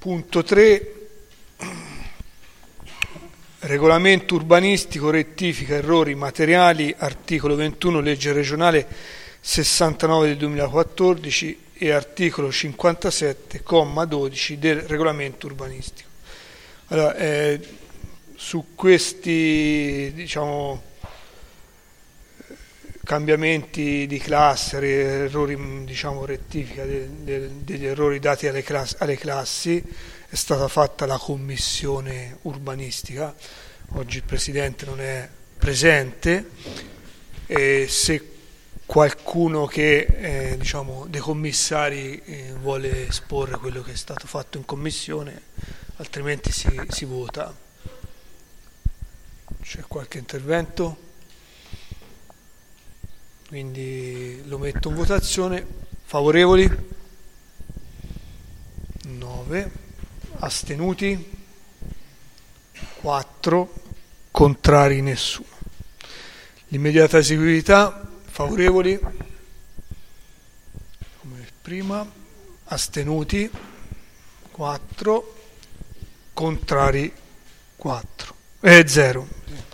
Punto 3, regolamento urbanistico, rettifica errori materiali, articolo 21, legge regionale 69 del 2014 e articolo 57, comma 12 del regolamento urbanistico. Allora, su questi, diciamo, cambiamenti di classe, errori, diciamo, rettifica degli errori dati alle classi, è stata fatta la commissione urbanistica. Oggi il presidente non è presente e se qualcuno che diciamo dei commissari vuole esporre quello che è stato fatto in commissione, altrimenti si vota. C'è qualche intervento? Quindi lo metto in votazione. Favorevoli? 9. Astenuti? 4. Contrari nessuno. L'immediata eseguibilità? Favorevoli? Come prima. Astenuti? 4. Contrari 0.